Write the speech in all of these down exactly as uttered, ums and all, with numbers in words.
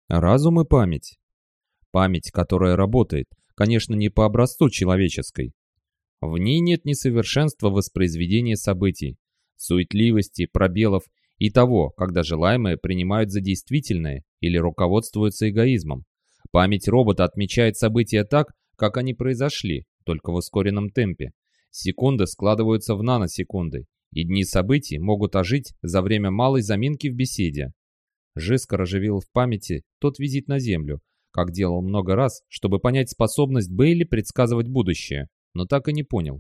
Разум и память. Память, которая работает, конечно, не по образцу человеческой. В ней нет несовершенства воспроизведения событий, суетливости, пробелов и того, когда желаемое принимают за действительное или руководствуются эгоизмом. Память робота отмечает события так, как они произошли, только в ускоренном темпе. Секунды складываются в наносекунды, и дни событий могут ожить за время малой заминки в беседе. Жискар оживил в памяти тот визит на Землю, как делал много раз, чтобы понять способность Бейли предсказывать будущее, но так и не понял.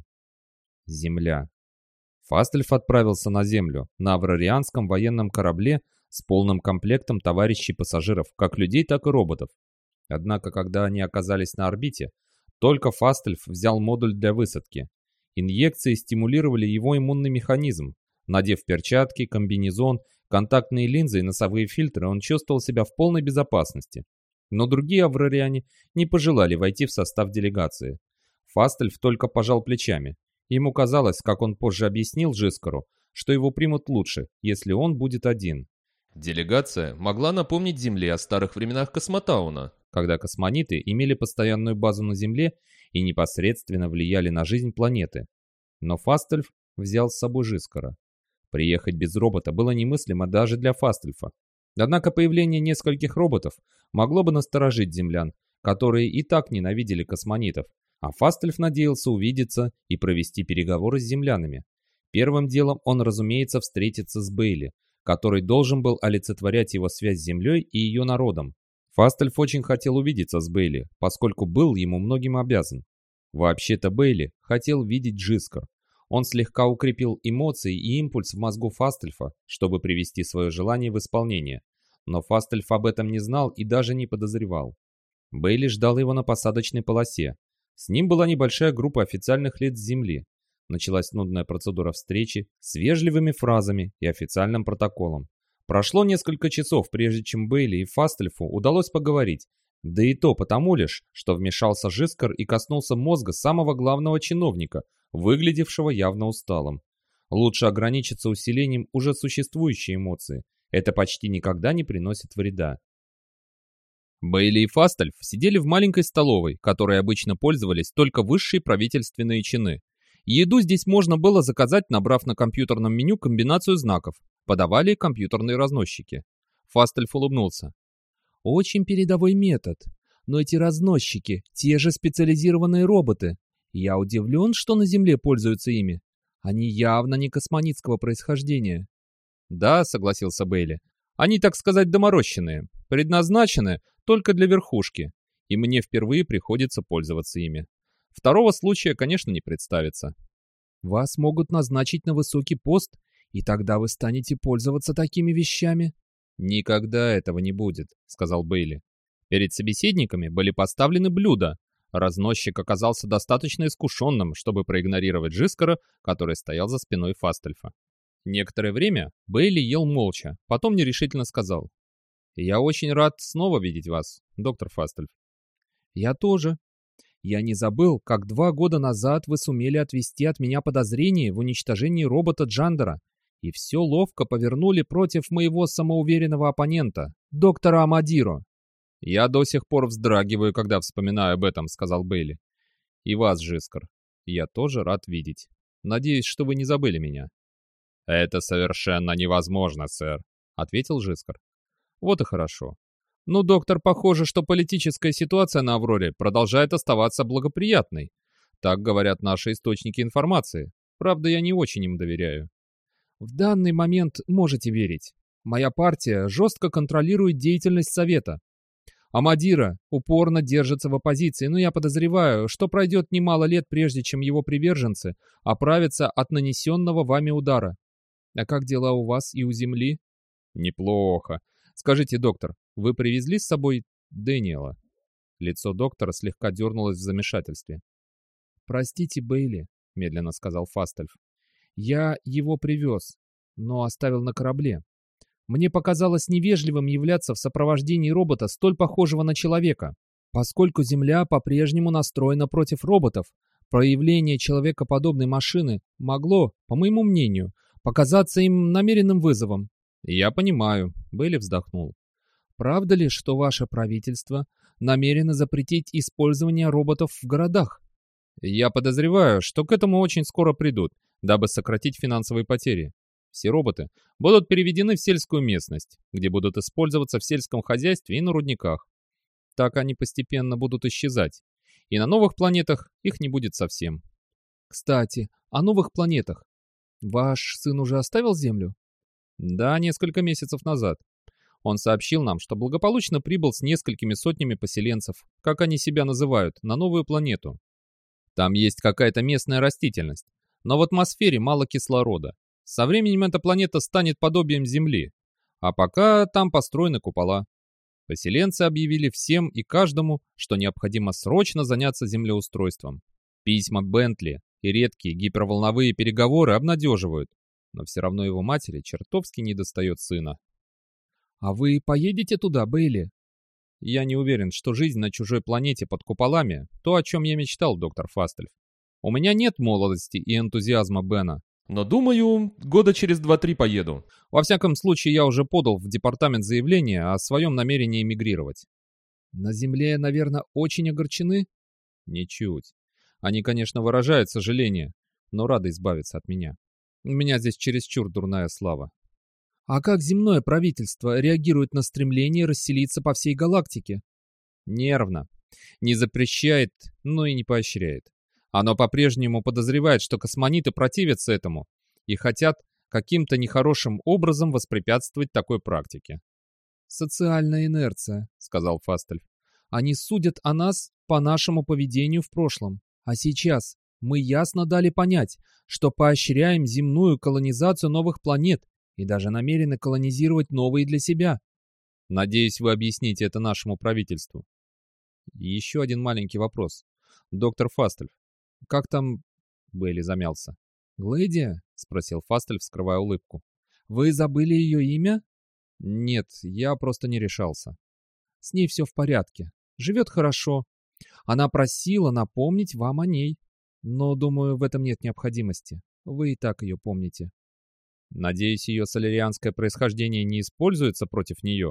Земля. Фастельф отправился на Землю на аврарианском военном корабле с полным комплектом товарищей-пассажиров, как людей, так и роботов. Однако, когда они оказались на орбите, только Фастельф взял модуль для высадки. Инъекции стимулировали его иммунный механизм. Надев перчатки, комбинезон, контактные линзы и носовые фильтры, он чувствовал себя в полной безопасности. Но другие аврариане не пожелали войти в состав делегации. Фастельф только пожал плечами. Ему казалось, как он позже объяснил Жискару, что его примут лучше, если он будет один. Делегация могла напомнить Земле о старых временах Космотауна, когда космониты имели постоянную базу на Земле и непосредственно влияли на жизнь планеты. Но Фастельф взял с собой Жискара. Приехать без робота было немыслимо даже для Фастельфа. Однако появление нескольких роботов могло бы насторожить землян, которые и так ненавидели космонитов, а Фастельф надеялся увидеться и провести переговоры с землянами. Первым делом он, разумеется, встретится с Бейли, который должен был олицетворять его связь с Землей и ее народом. Фастельф очень хотел увидеться с Бейли, поскольку был ему многим обязан. Вообще-то Бейли хотел видеть Жискар. Он слегка укрепил эмоции и импульс в мозгу Фастельфа, чтобы привести свое желание в исполнение. Но Фастельф об этом не знал и даже не подозревал. Бейли ждал его на посадочной полосе. С ним была небольшая группа официальных лиц Земли. Началась нудная процедура встречи с вежливыми фразами и официальным протоколом. Прошло несколько часов, прежде чем Бейли и Фастельфу удалось поговорить, да и то потому лишь, что вмешался Жискар и коснулся мозга самого главного чиновника, выглядевшего явно усталым. Лучше ограничиться усилением уже существующей эмоции. Это почти никогда не приносит вреда. Бейли и Фастельф сидели в маленькой столовой, которой обычно пользовались только высшие правительственные чины. Еду здесь можно было заказать, набрав на компьютерном меню комбинацию знаков. Подавали компьютерные разносчики. Фастельф улыбнулся. Очень передовой метод. Но эти разносчики – те же специализированные роботы. Я удивлен, что на Земле пользуются ими. Они явно не космонитского происхождения. Да, согласился Бейли. Они, так сказать, доморощенные. Предназначены только для верхушки. И мне впервые приходится пользоваться ими. Второго случая, конечно, не представится. Вас могут назначить на высокий пост, и тогда вы станете пользоваться такими вещами. Никогда этого не будет, сказал Бейли. Перед собеседниками были поставлены блюда. Разносчик оказался достаточно искушенным, чтобы проигнорировать Жискара, который стоял за спиной Фастельфа. Некоторое время Бейли ел молча, потом нерешительно сказал. «Я очень рад снова видеть вас, доктор Фастельф». «Я тоже. Я не забыл, как два года назад вы сумели отвести от меня подозрение в уничтожении робота Джандера, и все ловко повернули против моего самоуверенного оппонента, доктора Амадиро». «Я до сих пор вздрагиваю, когда вспоминаю об этом», — сказал Бейли. «И вас, Жискар, я тоже рад видеть. Надеюсь, что вы не забыли меня». «Это совершенно невозможно, сэр», — ответил Жискар. «Вот и хорошо. Ну, доктор, похоже, что политическая ситуация на Авроре продолжает оставаться благоприятной. Так говорят наши источники информации. Правда, я не очень им доверяю». «В данный момент можете верить. Моя партия жестко контролирует деятельность Совета. Амадиро упорно держится в оппозиции, но я подозреваю, что пройдет немало лет, прежде чем его приверженцы оправятся от нанесенного вами удара. А как дела у вас и у Земли?» «Неплохо. Скажите, доктор, вы привезли с собой Дэниела?» Лицо доктора слегка дернулось в замешательстве. «Простите, Бейли», — медленно сказал Фастельф. «Я его привез, но оставил на корабле. Мне показалось невежливым являться в сопровождении робота, столь похожего на человека. Поскольку Земля по-прежнему настроена против роботов, проявление человекоподобной машины могло, по моему мнению, показаться им намеренным вызовом». «Я понимаю», — Бейли вздохнул. Правда ли, что ваше правительство намерено запретить использование роботов в городах? Я подозреваю, что к этому очень скоро придут, дабы сократить финансовые потери. Все роботы будут переведены в сельскую местность, где будут использоваться в сельском хозяйстве и на рудниках. Так они постепенно будут исчезать. И на новых планетах их не будет совсем. Кстати, о новых планетах. Ваш сын уже оставил Землю? Да, несколько месяцев назад. Он сообщил нам, что благополучно прибыл с несколькими сотнями поселенцев, как они себя называют, на новую планету. Там есть какая-то местная растительность, но в атмосфере мало кислорода. Со временем эта планета станет подобием Земли, а пока там построены купола. Поселенцы объявили всем и каждому, что необходимо срочно заняться землеустройством. Письма Бентли и редкие гиперволновые переговоры обнадеживают, но все равно его матери чертовски недостает сына. А вы поедете туда, Бейли? Я не уверен, что жизнь на чужой планете под куполами – то, о чем я мечтал, доктор Фастельф. У меня нет молодости и энтузиазма Бена. Но думаю, года через два-три поеду. Во всяком случае, я уже подал в департамент заявление о своем намерении эмигрировать. На Земле, наверное, очень огорчены? Ничуть. Они, конечно, выражают сожаление, но рады избавиться от меня. У меня здесь чересчур дурная слава. А как земное правительство реагирует на стремление расселиться по всей галактике? Нервно. Не запрещает, но и не поощряет. Оно по-прежнему подозревает, что космониты противятся этому и хотят каким-то нехорошим образом воспрепятствовать такой практике. «Социальная инерция», — сказал Фастельф. «Они судят о нас по нашему поведению в прошлом. А сейчас мы ясно дали понять, что поощряем земную колонизацию новых планет и даже намерены колонизировать новые для себя». Надеюсь, вы объясните это нашему правительству. И еще один маленький вопрос. Доктор Фастельф, как там... Бейли замялся. «Глэдия?» — спросил Фастельф, скрывая улыбку. «Вы забыли ее имя?» «Нет, я просто не решался». «С ней все в порядке. Живет хорошо. Она просила напомнить вам о ней. Но, думаю, в этом нет необходимости. Вы и так ее помните». «Надеюсь, ее солярианское происхождение не используется против нее?»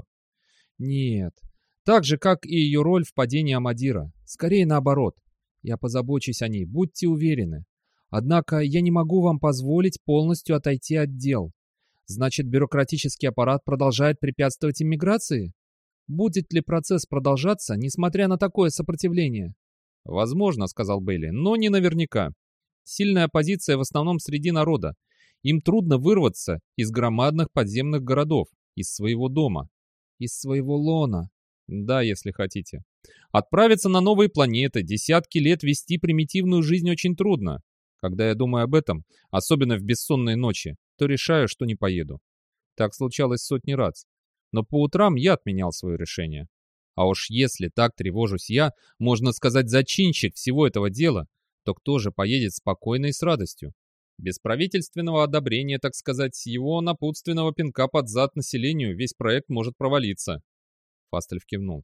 «Нет. Так же, как и ее роль в падении Амадира. Скорее наоборот. Я позабочусь о ней, будьте уверены. Однако я не могу вам позволить полностью отойти от дел. Значит, бюрократический аппарат продолжает препятствовать иммиграции? Будет ли процесс продолжаться, несмотря на такое сопротивление?» «Возможно», — сказал Бейли, — «но не наверняка. Сильная оппозиция в основном среди народа. Им трудно вырваться из громадных подземных городов, из своего дома». «Из своего лона». «Да, если хотите. Отправиться на новые планеты, десятки лет вести примитивную жизнь очень трудно. Когда я думаю об этом, особенно в бессонные ночи, то решаю, что не поеду. Так случалось сотни раз. Но по утрам я отменял свое решение. А уж если так тревожусь я, можно сказать, зачинщик всего этого дела, то кто же поедет спокойно и с радостью? Без правительственного одобрения, так сказать, его напутственного пинка под зад населению весь проект может провалиться». Фастельф кивнул.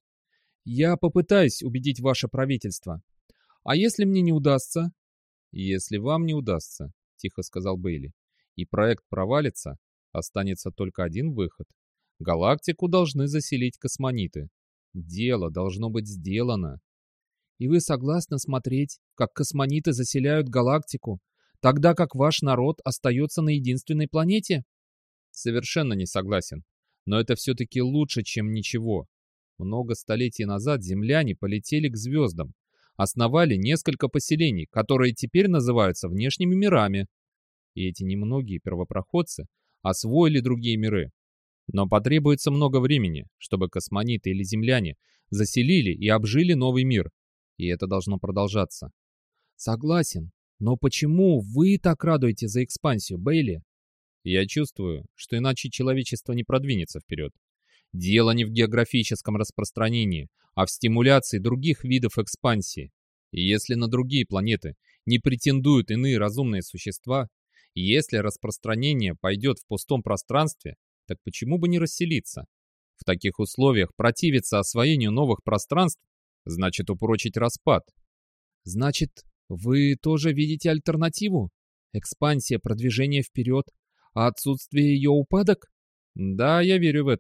«Я попытаюсь убедить ваше правительство. А если мне не удастся?» «Если вам не удастся», — тихо сказал Бейли, — «и проект провалится, останется только один выход. Галактику должны заселить космониты. Дело должно быть сделано». «И вы согласны смотреть, как космониты заселяют галактику, тогда как ваш народ остается на единственной планете?» «Совершенно не согласен. Но это все-таки лучше, чем ничего. Много столетий назад земляне полетели к звездам, основали несколько поселений, которые теперь называются внешними мирами. И эти немногие первопроходцы освоили другие миры. Но потребуется много времени, чтобы космониты или земляне заселили и обжили новый мир. И это должно продолжаться». «Согласен. Но почему вы так радуете за экспансию, Бейли?» «Я чувствую, что иначе человечество не продвинется вперед. Дело не в географическом распространении, а в стимуляции других видов экспансии. И если на другие планеты не претендуют иные разумные существа, и если распространение пойдет в пустом пространстве, так почему бы не расселиться? В таких условиях противиться освоению новых пространств значит упрочить распад». «Значит, вы тоже видите альтернативу? Экспансия, продвижение вперед, а отсутствие ее упадок?» «Да, я верю в это.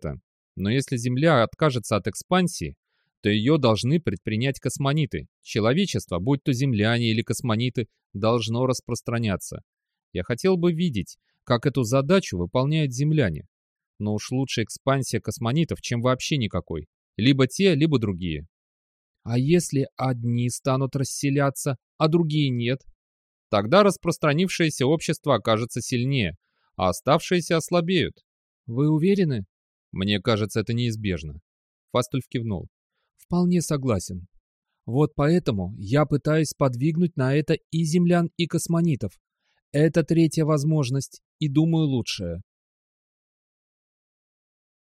Но если Земля откажется от экспансии, то ее должны предпринять космониты. Человечество, будь то земляне или космониты, должно распространяться. Я хотел бы видеть, как эту задачу выполняют земляне. Но уж лучше экспансия космонитов, чем вообще никакой. Либо те, либо другие. А если одни станут расселяться, а другие нет? Тогда распространившееся общество окажется сильнее, а оставшиеся ослабеют. Вы уверены? Мне кажется, это неизбежно. Фастульф кивнул. Вполне согласен. Вот поэтому я пытаюсь подвигнуть на это и землян, и космонитов. Это третья возможность, и думаю лучшая.